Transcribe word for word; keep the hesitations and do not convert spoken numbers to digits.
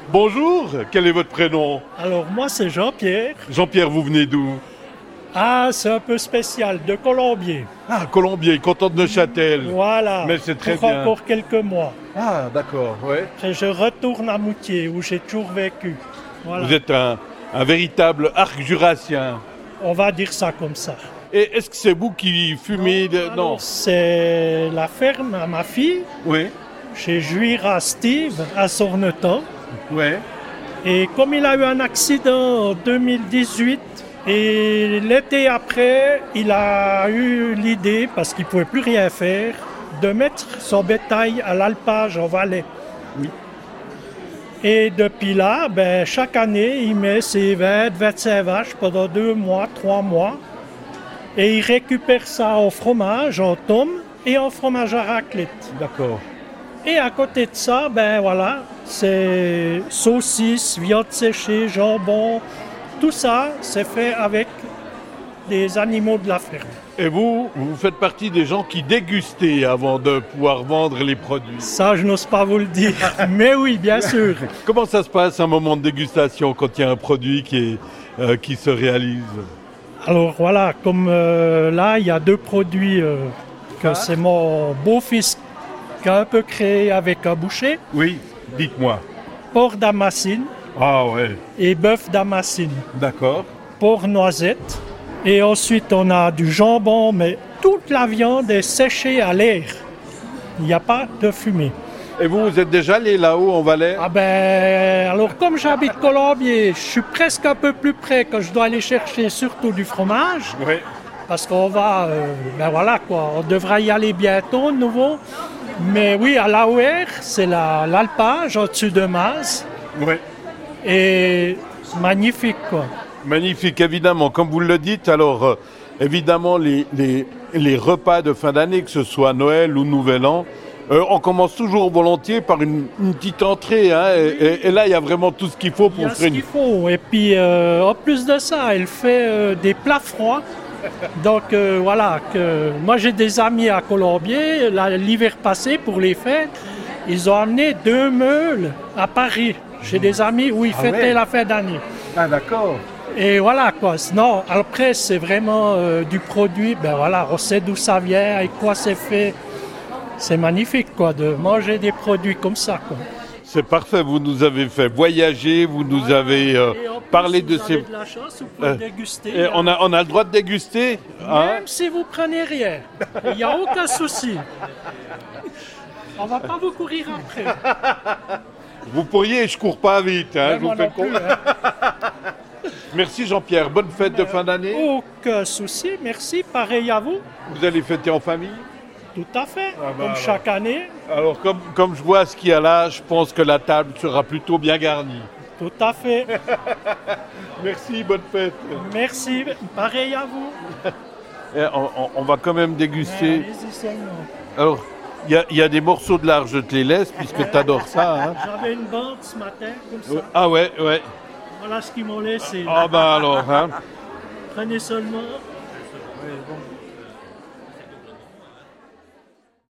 Bonjour, quel est votre prénom? Alors moi c'est Jean-Pierre. Jean-Pierre, vous venez d'où? Ah, c'est un peu spécial, de Colombier. Ah, Colombier, content de Neuchâtel. Voilà, Mais c'est très pour bien. encore quelques mois. Ah, d'accord, ouais. Après je retourne à Moutier où j'ai toujours vécu. Voilà. Vous êtes un, un véritable arc jurassien. On va dire ça comme ça. Et est-ce que c'est vous qui fumez de... Alors, Non. c'est la ferme à ma fille, Oui, chez Juira Steve, à Sorneton. oui. Et comme il a eu un accident en deux mille dix-huit, et l'été après, il a eu l'idée, parce qu'il ne pouvait plus rien faire, de mettre son bétail à l'alpage en Valais. Oui. Et depuis là, ben, chaque année, il met ses vingt, vingt-cinq vaches pendant deux mois, trois mois. Et il récupère ça en fromage, en tome et en fromage à raclette. D'accord. Et à côté de ça, ben voilà, c'est saucisses, viande séchée, jambon. Tout ça, c'est fait avec des animaux de la ferme. Et vous, vous faites partie des gens qui dégustaient avant de pouvoir vendre les produits. Ça, je n'ose pas vous le dire. Mais oui, bien sûr. Comment ça se passe un moment de dégustation quand il y a un produit qui, est, euh, qui se réalise? Alors voilà, comme euh, là, il y a deux produits euh, que c'est mon beau-fils qui a un peu créé avec un boucher. Oui, dites-moi. Porc damascine Ah ouais, et bœuf damascine. d'accord. Porc noisette. Et ensuite, on a du jambon, mais toute la viande est séchée à l'air. Il n'y a pas de fumée. Et vous, vous êtes déjà allé là-haut en Valais? Ah ben, alors comme j'habite Colombier, je suis presque un peu plus près que je dois aller chercher surtout du fromage. Oui. Parce qu'on va, euh, ben voilà quoi, on devra y aller bientôt de nouveau. Mais oui, à l'A O R, c'est la, l'alpage au-dessus de Maz. Oui. Et magnifique quoi. Magnifique, évidemment. Comme vous le dites, alors, euh, évidemment, les, les, les repas de fin d'année, que ce soit Noël ou Nouvel An, euh, on commence toujours volontiers par une, une petite entrée. Hein, et, et, et là, il y a vraiment tout ce qu'il faut Il y pour a ce faire une... qu'il faut. Et puis, euh, en plus de ça, elle fait euh, des plats froids. Donc, euh, voilà. Que... Moi, j'ai des amis à Colombier. Là, l'hiver passé, pour les fêtes, ils ont amené deux meules à Paris. J'ai des amis où ils Ah fêtaient ouais. la fin d'année. Ah, d'accord. Et voilà quoi. Sinon, après, c'est vraiment euh, du produit. Ben voilà, on sait d'où ça vient, avec quoi c'est fait. C'est magnifique quoi, de manger des produits comme ça quoi. C'est parfait. Vous nous avez fait voyager, vous nous avez euh, Et en plus, parlé si de vous ces... avez de la chance, vous pouvez Euh, déguster. Et on a, on a le droit de déguster, hein? Même si vous prenez rien, il n'y a aucun souci. On va pas vous courir après. Vous pourriez, je cours pas vite. Hein, je vous Moi fais non plus, con- hein. Merci Jean-Pierre. Bonne fête de fin d'année. Aucun souci, merci. Pareil à vous. Vous allez fêter en famille? Tout à fait. Ah bah Comme alors. chaque année. Alors, comme, comme je vois ce qu'il y a là, je pense que la table sera plutôt bien garnie. Tout à fait. Merci, bonne fête. Merci. Pareil à vous. Et on, on- on va quand même déguster. Allez-y seulement. Alors, il y a, il y a des morceaux de lard, je te les laisse, puisque tu adores ça. Hein. J'avais une bande ce matin, comme ça. Ah ouais, ouais. Voilà ce qu'ils m'ont laissé. Ah ben alors, hein. Prenez seulement.